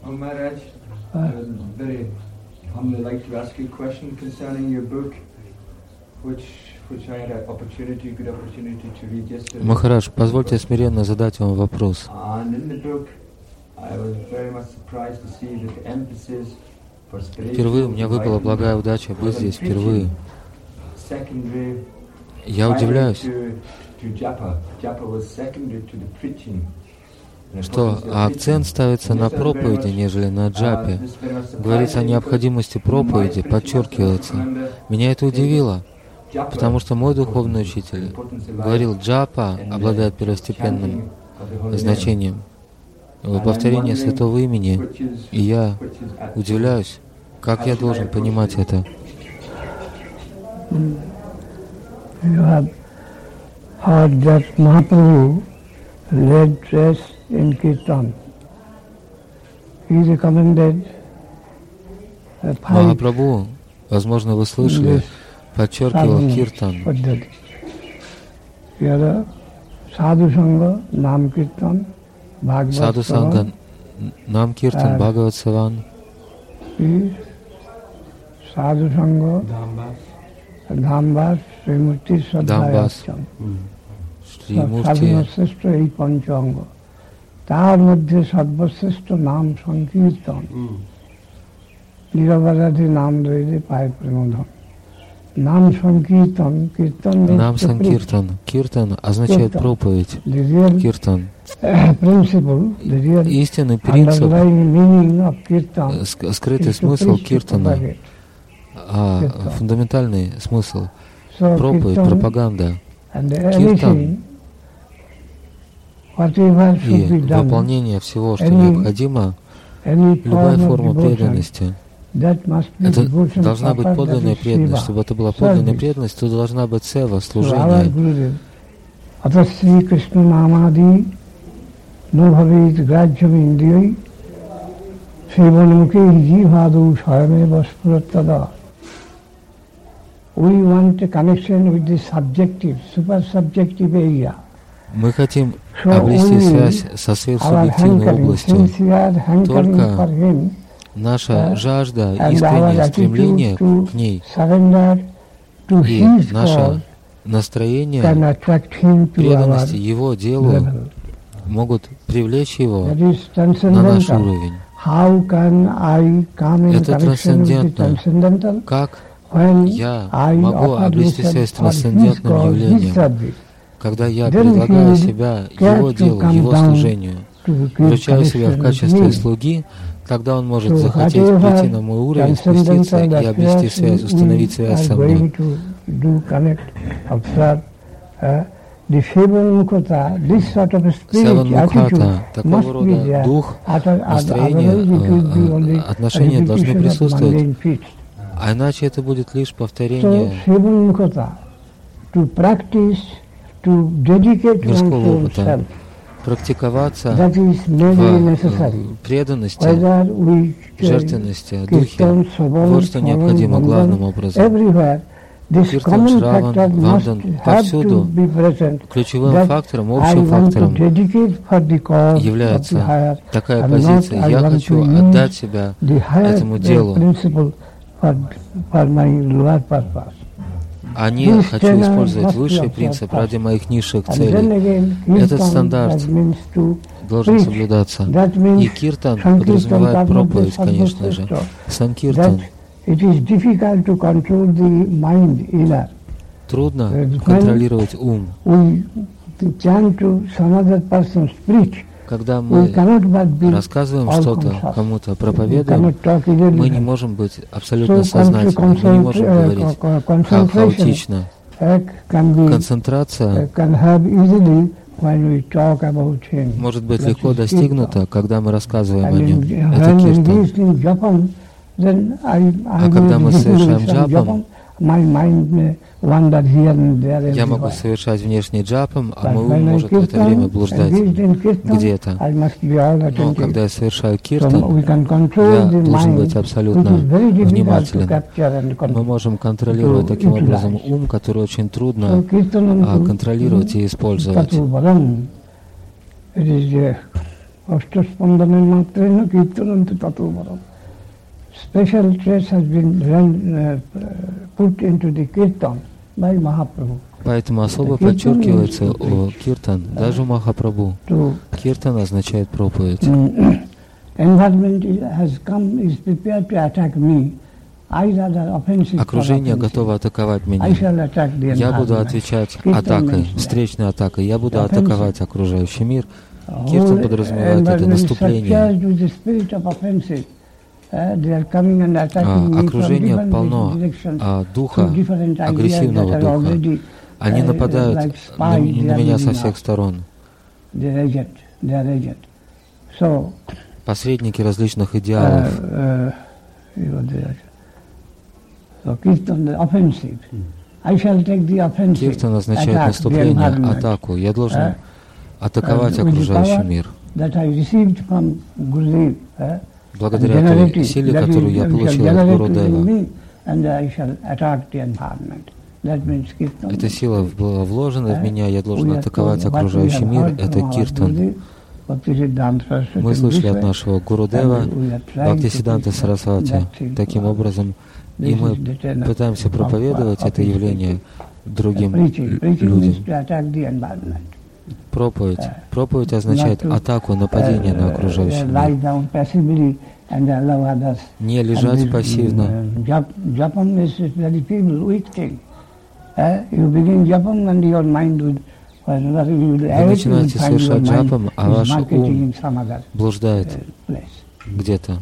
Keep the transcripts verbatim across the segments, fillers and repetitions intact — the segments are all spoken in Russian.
Maharaj, uh, very humbly like to ask you a question concerning your book, which which I had an opportunity, good opportunity to read yesterday. Махарадж, позвольте смиренно задать вам вопрос. And in the book, I was very much surprised to see that the emphasis for spiritual. Впервые у меня выпала благая удача быть здесь впервые. Я удивляюсь, что акцент ставится на проповеди, нежели на джапе. Говорится о необходимости проповеди, подчеркивается. Меня это удивило, потому что мой духовный учитель говорил, джапа обладает первостепенным значением в повторении святого имени. И я удивляюсь, как я должен понимать это. You have heard that Mahaprabhu led rest in Kirtan. He recommended Махапрабху, возможно, вы слышали, подчеркивал киртан. Sadhu Sangha, Nam Kirtan, Саду Санга, Нам Киртан, Бхагават Саван. Sadhu Sangha, Dhambas, Srimurti Sadhayacham. সর্বশ্রেষ্ঠ এই পঞ্চাঙ্গ, তার মধ্যে সর্বশ্রেষ্ঠ নাম সংকীর্তন। নিরবরাধি নাম রইলে পায় প্রেমধন। Нам Санкиртан, Киртан. Нам Санкиртан. Киртан означает проповедь. Киртан. Истинный принцип, скрытый смысл киртана, а фундаментальный смысл проповедь, пропаганда. Киртан и выполнение всего, что необходимо, любая форма преданности. Это должна быть подлинная преданность. Чтобы это была подлинная преданность, то должна быть сева, служение. Мы хотим обрести связь со сверхсубъективной областью. Только наша жажда, искреннее стремление к ней и наше настроение преданности Его делу могут привлечь Его на наш уровень. Это трансцендентно. Как я могу обрести связь с трансцендентным явлением, когда я предлагаю себя Его делу, Его служению, включаю себя в качестве слуги, тогда Он может захотеть прийти на мой уровень, спуститься и обрести связь, установить связь со мной. Севамукхата, такого рода дух, настроение, отношения должны присутствовать, а иначе это будет лишь повторение мирского опыта. Практиковаться в преданности, жертвенности, духе. Вот что необходимо главным образом. Киртан, Шраван, Вандан, повсюду ключевым фактором, общим фактором является такая позиция. Я хочу отдать себя этому делу, а не хочу использовать высший принцип ради моих низших целей. Этот стандарт должен соблюдаться. И киртан подразумевает проповедь, конечно же. Санкиртан. Трудно контролировать ум. Когда мы рассказываем что-то, кому-то проповедуем, мы не можем быть абсолютно сознательными, мы не можем говорить ха- хаотично. Концентрация может быть легко достигнута, когда мы рассказываем о нем. Это киртан. А когда мы совершаем джапам, я могу совершать внешний джапам, а мой ум может в это время блуждать где-то. Но когда я совершаю киртан, я должен быть абсолютно внимателен. Мы можем контролировать таким образом ум, который очень трудно контролировать и использовать. Ashtaspandana matrena kirtananta tatovaram. Special stress has been uh, put into the kirtan by Mahaprabhu. Поэтому особо подчеркивается о киртан, даже Махапрабху. Киртан означает проповедь. Окружение готово атаковать меня. Я буду отвечать атакой, встречной атакой. Я буду атаковать окружающий мир. Киртан подразумевает это наступление. А, окружение полно а, духа, агрессивного духа. Они нападают на, на меня со всех сторон. Посредники различных идеалов. Киртан означает наступление, атаку. Я должен атаковать окружающий мир. Благодаря той силе, которую я получил от Гурудева. Эта сила была вложена в меня, я должен атаковать окружающий мир, это киртан. Мы слышали от нашего Гурудева, Бхактисиддханта Сарасвати, таким образом, и мы пытаемся проповедовать это явление другим людям. Проповедь. Проповедь означает атаку, нападение на окружающий мир. Не лежать пассивно. Вы начинаете совершать джапам, а ваш ум блуждает где-то.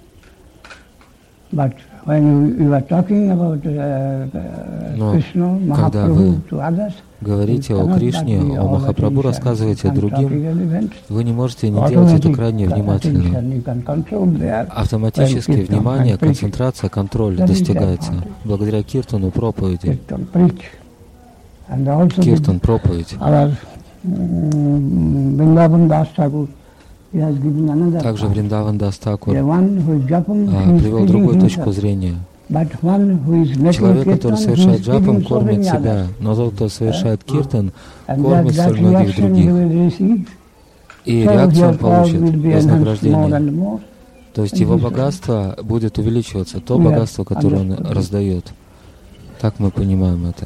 Но когда вы говорите о Кришне, о Махапрабху, рассказываете другим, вы не можете не делать это крайне внимательно. Автоматически внимание, концентрация, контроль достигается благодаря киртану, проповеди. Киртан, проповедь. Также Вриндаван Дас Такур привел другую точку зрения. Человек, который совершает джапам, кормит себя, но тот, кто совершает киртан, кормит столь многих других. И реакцию он получит, вознаграждение. То есть его богатство будет увеличиваться, то богатство, которое он раздает. Так мы понимаем это.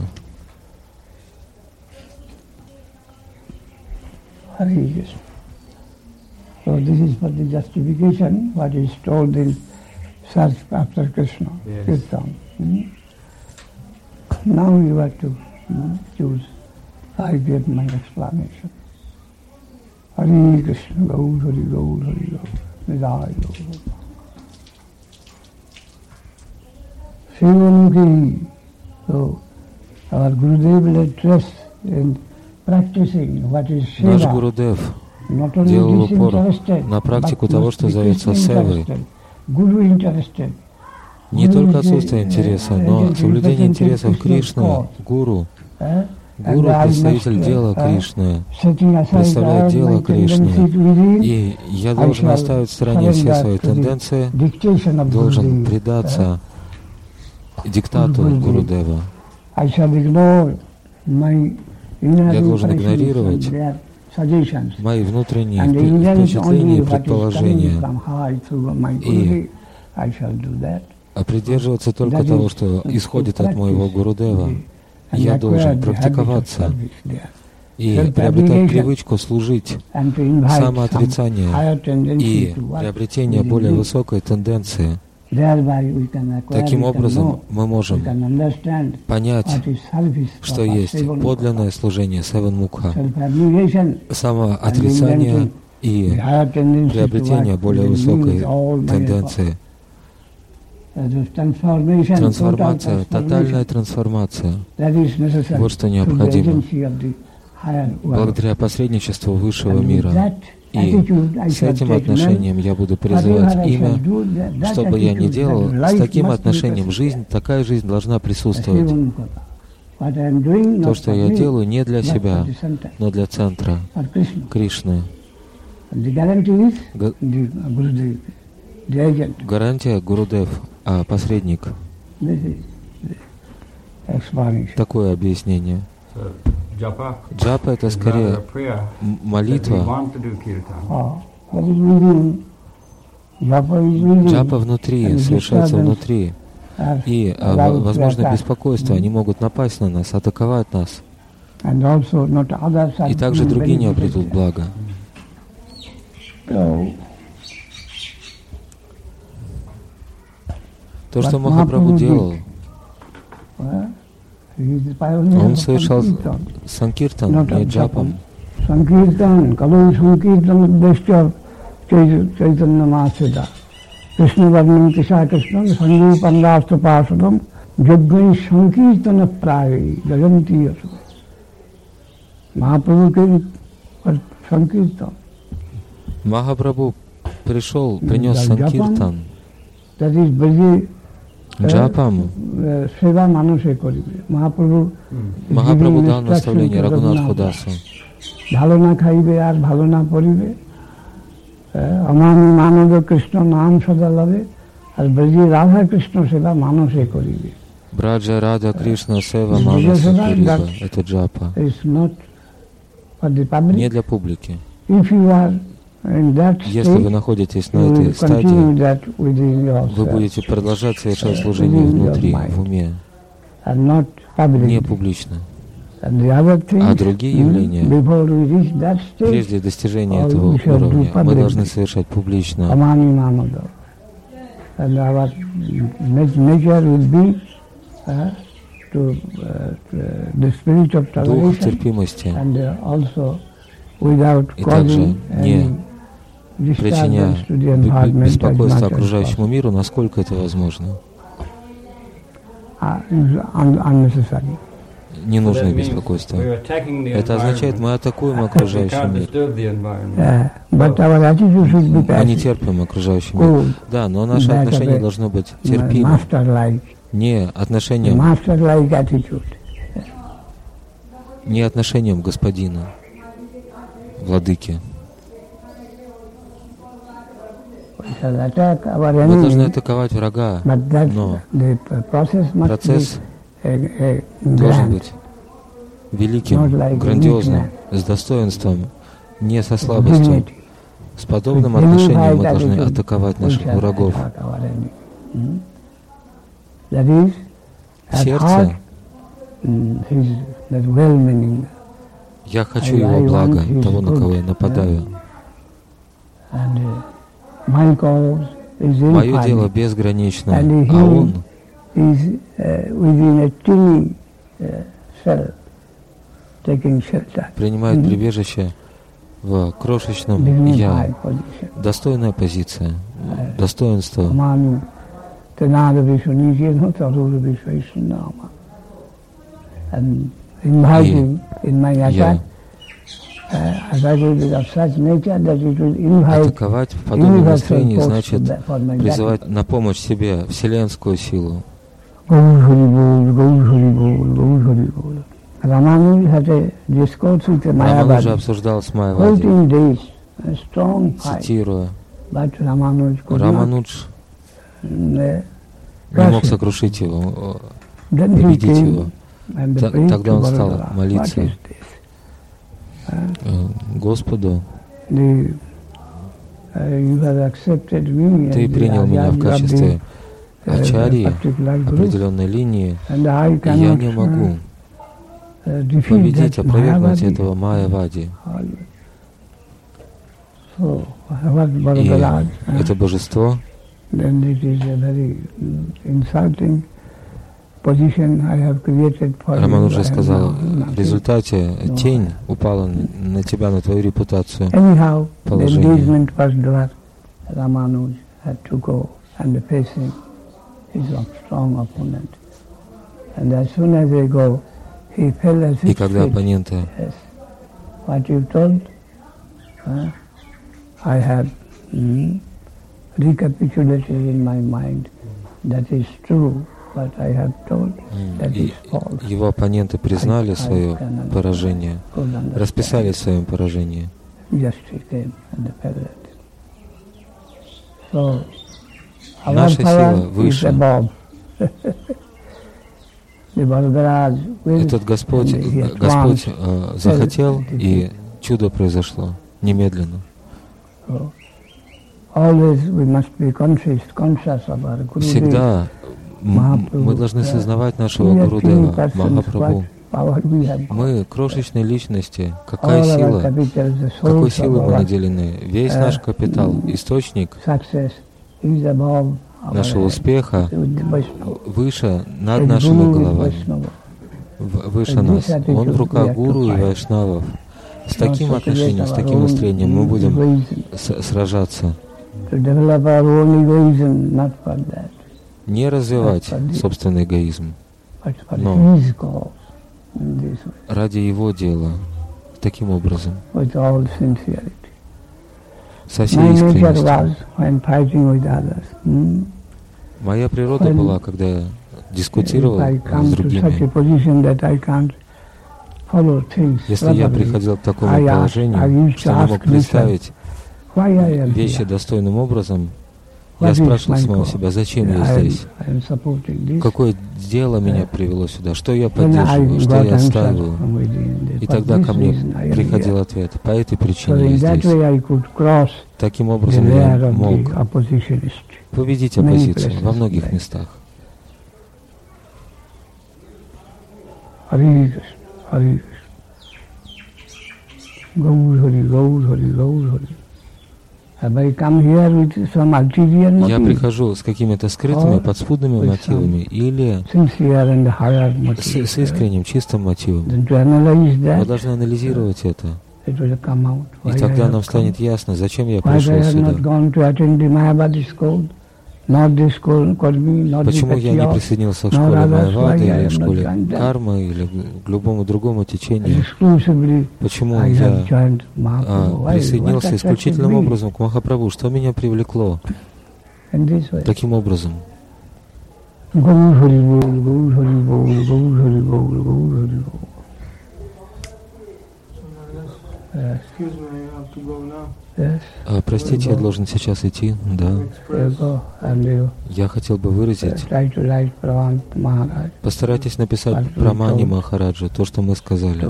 So this is for the justification, what is told in search after Krishna, yes. Kirtan. Mm-hmm. Now you have to mm, choose. I give my explanation. Hare Krishna, Gaur, Hare Gaur, Hare Gaur, Nidai Gaur. Shivamukhi. So our Gurudev led trust in practicing what is Shiva. Наш Гурудев делал упор на практику того, что зовется севой. Не только отсутствие интереса, но соблюдение интересов Кришны, Гуру. Гуру — представитель дела Кришны, представляет дело Кришны. И я должен оставить в стороне все свои тенденции, должен предаться диктату Гурудева. Я должен игнорировать мои внутренние впечатления и предположения и придерживаться только того, что исходит от моего Гурудева. Я должен практиковаться и приобретать привычку служить, самоотрицание и приобретение более высокой тенденции. Таким образом, мы можем понять, что есть подлинное служение севан-мукха, самоотрицание и приобретение более высокой тенденции. Трансформация, тотальная трансформация. Вот что необходимо. Благодаря посредничеству высшего мира. И с этим отношением я буду призывать имя, что бы я ни делал, с таким отношением жизнь, такая жизнь должна присутствовать. То, что я делаю, не для себя, но для центра Кришны. Г- гарантия Гурудев, а посредник. Такое объяснение. Джапа — это скорее молитва, Джапа внутри, совершается внутри. И, возможно, беспокойство, они могут напасть на нас, атаковать нас. И также другие не обретут блага. То, что Махапрабху делал, он совершал санкиртан, не джапом. Sankirtan, Kalu Sankirtan, Deshya Chaitanya Masida. Krishna Varnam Kisha Krishna, Sangu Pandasta Pasadam, Jagani Sankirtana Pravi, Jayanti Yasu. Mahaprabhu came for Sankirtan. Махапрабху пришел, принес санкиртан. That is busy. Джапам. Махапрабху дал наставление Рагунатху Дасу. ভালো না খাইবে আর ভালো না পড়িবে, আমার মানব কৃষ্ণ নাম সদা লবে, আর ব্রজে রাধা কৃষ্ণ সেবা মানসে করিবে। Браджа Рада Кришна Сева Манаса Куриба. Это джапа. Не для публики. Если вы находитесь на этой стадии, вы будете продолжать совершать служение внутри, в уме, не публично. А другие явления, прежде достижения этого уровня, мы должны совершать публично. Дух терпимости, и также не причиняя беспокойство окружающему миру, насколько это возможно. Ненужное беспокойство. Это означает, мы атакуем окружающий мир. Мы не терпим окружающий мир. Да, но наше отношение должно быть терпимым. Не отношением, не отношением господина, владыки. Мы должны атаковать врага, но процесс должен быть великим, грандиозным, с достоинством, не со слабостью. С подобным отношением мы должны атаковать наших врагов. Сердце, я хочу его блага, того, на кого я нападаю. Мое дело безгранично, а он принимает прибежище в крошечном «я». Достойная позиция, достоинство. И я атаковать в подобном настроении значит призывать на помощь себе вселенскую силу. Рамануджа обсуждал с Майявади, цитируя, Раманудж не мог сокрушить его, победить его. Тогда он стал молиться Господу: Ты принял меня в качестве ачарьи определенной линии, и я не могу победить, опровергнуть этого Майявади. И это божество, Рамануджа сказал, в результате тень упала на тебя, на твою репутацию, положение. И когда оппоненты И его оппоненты признали свое поражение, расписали в своем поражении. Наша сила выше. Этот Господь, Господь э, захотел, и чудо произошло немедленно. Всегда мы должны сознавать нашего Гурудева, Махапрабху. Мы крошечные личности. Какая сила? Какой силой мы наделены? Весь наш капитал, источник нашего успеха выше над нашими головами, выше нас. Он в руках гуру и вайшнавов. С таким отношением, с таким настроением мы будем сражаться. Не развивать собственный эгоизм, но ради его дела, таким образом, со всей искренностью. Моя природа была, когда я дискутировал с другими. Если я приходил к такому положению, что не мог представить вещи достойным образом, я спрашивал самого себя, зачем я здесь? Какое дело меня привело сюда? Что я поддерживаю? Что я отстаиваю? И тогда ко мне приходил ответ. По этой причине я здесь. Таким образом я мог победить оппозицию во многих местах. Хари Кришна, Хари Кришна. Гаур Хари, Гаур Хари, Гаур Хари. Я прихожу с какими-то скрытыми, подспудными мотивами или с, с искренним, чистым мотивом. Мы должны анализировать это. И тогда нам станет ясно, зачем я пришел сюда. Почему я не присоединился к школе Майявады или школе кармы или к любому другому течению? Почему я а, присоединился исключительным образом к Махапрабху? Что меня привлекло таким образом? А, простите, я должен сейчас идти, да. Я хотел бы выразить. Постарайтесь написать про Мани Махараджа, то, что мы сказали.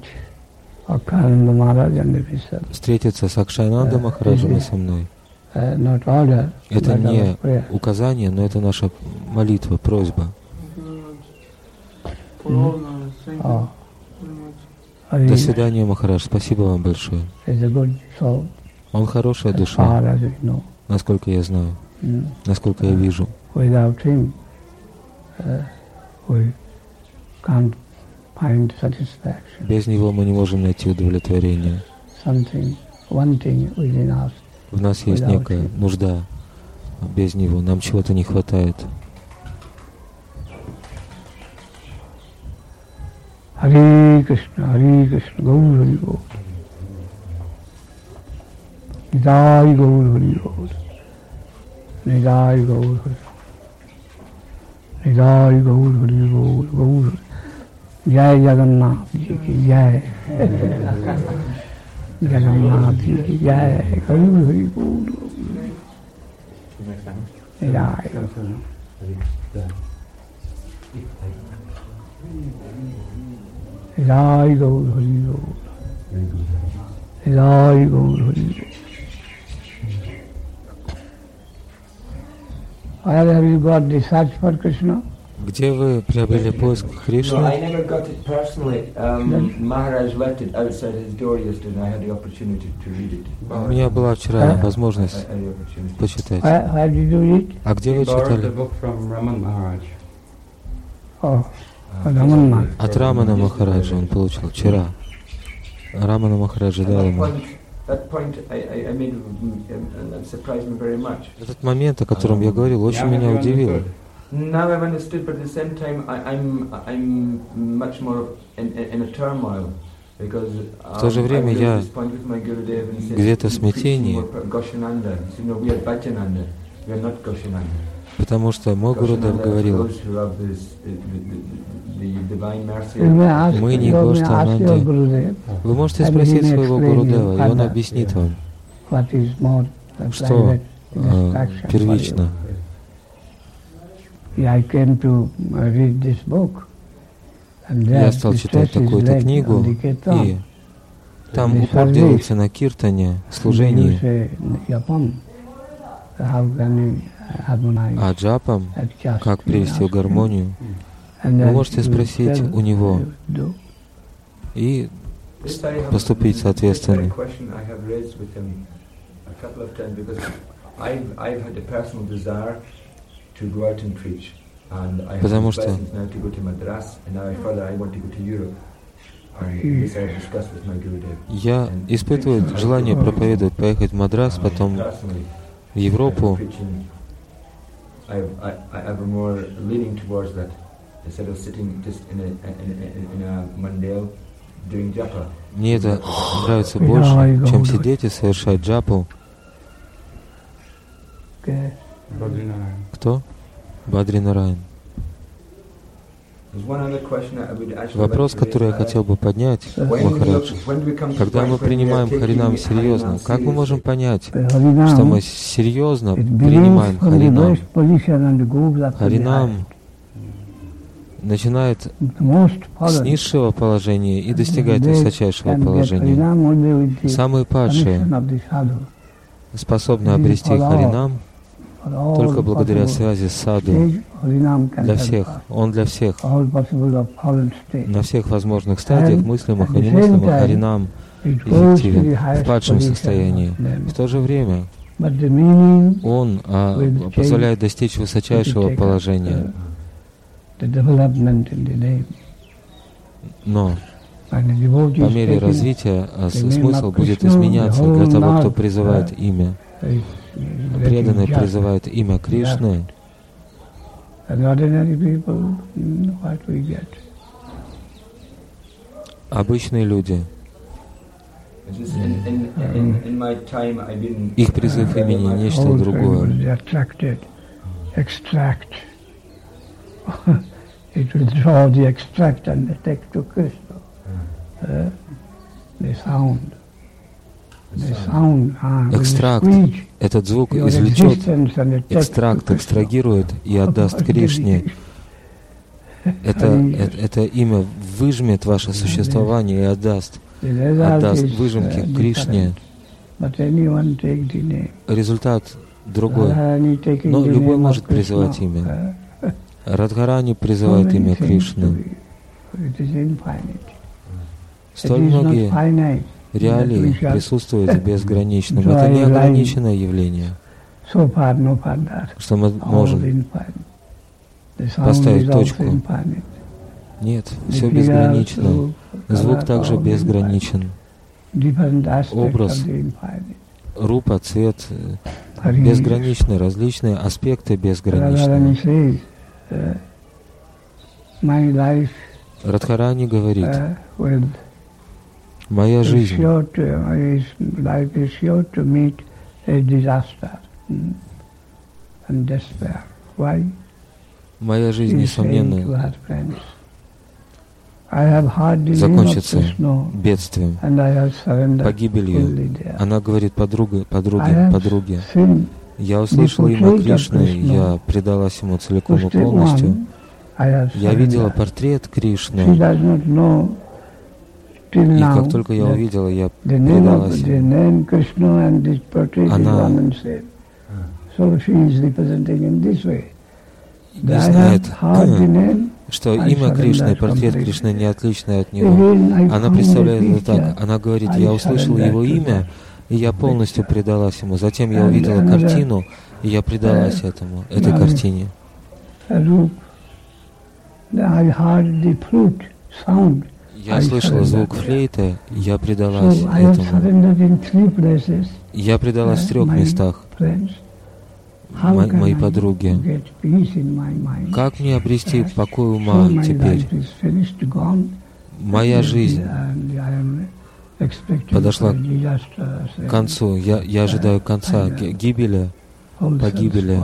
Встретиться с Акшайнанда Махараджем и со мной. Это не указание, но это наша молитва, просьба. До свидания, Махарадж. Спасибо вам большое. Он хорошая душа, насколько я знаю, насколько я вижу. Без него мы не можем найти удовлетворение. В нас есть некая нужда. Без него нам чего-то не хватает. Хари Кришна, Хари Кришна, Гаур Хари Гаур. Нидai Гаур Хари Гаур. Нидai Гаур Хари. Нидai Гаур Хари Гаур, Гаур. Jai Jagannath ji ki jai. Jagannath ji ki jai. Gaur Hari Gaur. Nidai. Jai Gaur Hari Gaur. Jai Gaur Hari Gaur. Where have you got the search for Krishna? Где вы приобрели поиск Кришны? No, I never got it personally. Um, Maharaj left it outside his door yesterday, and I had the opportunity to read it. У меня была вчера возможность почитать. Where did you read? А где вы читали? Oh, Раман Махарадж. От Рамана Махараджа он получил вчера. Рамана Махараджа дал ему. Этот момент, о котором я говорил, очень меня удивил. Now I've understood, but at the same time, I, I'm I'm much more in, in a turmoil because в то же время я где-то в смятении, потому что мой Гурудев говорил, мы не Гоштананды. Вы можете спросить своего Гурудева, и он объяснит вам, что э, первично. Я стал читать такую-то книгу, и Там упор делается на киртане, служении. А джапам, как привести в гармонию, вы можете спросить у него и поступить соответственно. Потому что я испытываю желание проповедовать, поехать в Мадрас, потом в Европу. Мне это нравится больше, чем сидеть и совершать джапу. Кто? Бадри Нараян. Вопрос, который я хотел бы поднять, Махарадж. Когда мы принимаем Харинам серьезно, как мы можем понять, что мы серьезно принимаем Харинам? Харинам начинает с низшего положения и достигает высочайшего положения. Самые падшие способны обрести Харинам только благодаря связи с саду. Для всех, он для всех. На всех возможных стадиях, мыслимых и немыслимых, Харинам эффективен в падшем состоянии. В то же время он а, позволяет достичь высочайшего положения. Но по мере развития смысл будет изменяться для того, кто призывает имя. Преданный призывает имя Кришны. Обычные люди, их призыв имени нечто другое. Экстракт, этот звук извлечет, экстракт экстрагирует и отдаст Кришне. Это, это, это имя выжмет ваше существование и отдаст, отдаст выжимки Кришне. Результат другой. Но любой может призывать имя. Радхарани призывает имя Кришны. Столь многие реалии присутствуют в безграничном. Это неограниченное явление, что мы можем поставить точку. Нет, все безгранично. Звук также безграничен. Образ, рупа, цвет безграничны, различные аспекты безграничны. Радхарани говорит, моя жизнь Моя жизнь, несомненно, закончится бедствием, погибелью. Она говорит подруге, подруге, подруге. Я услышала имя Кришны, я предалась ему целиком и полностью. Я видела портрет Кришны, и как только я увидела, я предалась ему. Она не знает, что имя Кришны и портрет Кришны не отличны от него. Она представляет это так. Она говорит, я услышала его имя, и я полностью предалась ему. Затем я увидела картину, и я предалась этому, этой картине. Я слышала звук флейты, я предалась этому. Я предалась в трех местах. Мо- мои подруги. Как мне обрести покой ума теперь? Моя жизнь подошла к концу. Я, я ожидаю конца, гибели, погибели.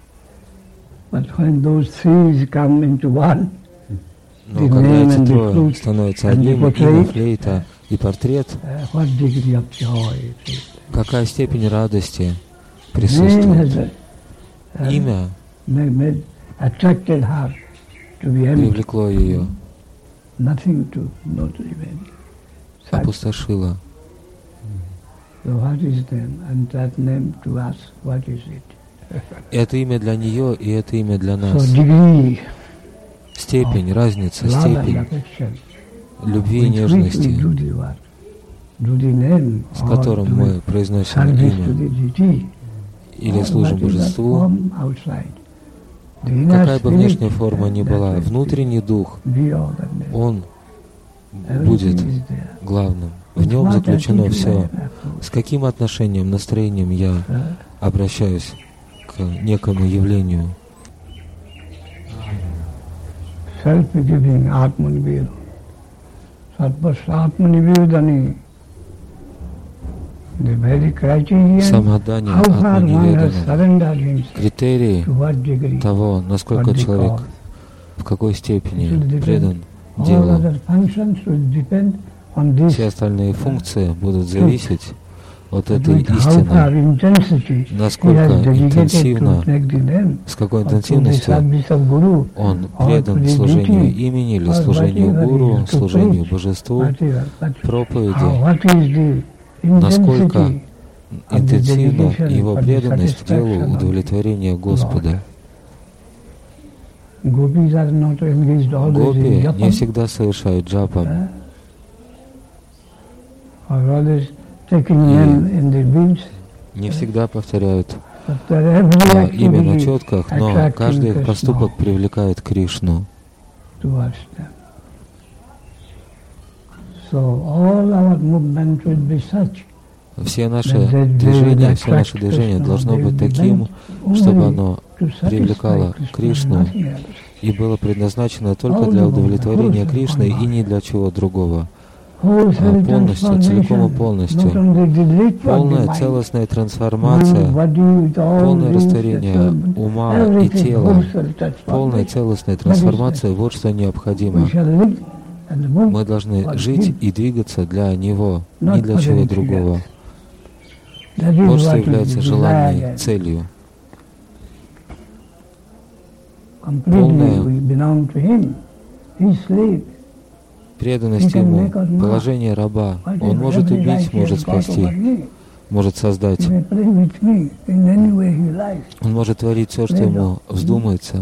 Но когда эти трое становятся одним, имя, флейта и портрет, какая степень радости присутствует? Имя привлекло ее, опустошило. Это имя для нее, и это имя для нас. Степень, разница, степень любви и нежности, с которым мы произносим имя или служим Божеству, какая бы внешняя форма ни была, внутренний дух, он будет главным. В нем заключено все. С каким отношением, настроением я обращаюсь к некому явлению? Самоотдание, атманиведана, критерии того, насколько человек в какой степени предан делу. Все остальные функции будут зависеть от этой истины, насколько интенсивно, с какой интенсивностью он предан служению имени или служению гуру, служению божеству, проповеди, насколько интенсивна его преданность делу удовлетворения Господа. Гопи не всегда совершают джапа. И не всегда повторяют имя на четках, но каждый их поступок привлекает Кришну. Все наши движения, все наше движение должно быть таким, чтобы оно привлекало Кришну и было предназначено только для удовлетворения Кришны и ни для чего другого. А полностью, целиком и полностью. Полная целостная трансформация, полное растворение ума и тела, полная целостная трансформация — вот что необходимо. Мы должны жить и двигаться для Него, не для чего другого. Вот что является желанной целью. Полная преданность Ему, положение раба. Он может убить, может спасти, может создать. Он может творить все, что Ему вздумается.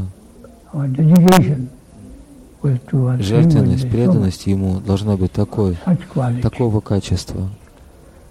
Жертвенность, преданность Ему должна быть такой, такого качества.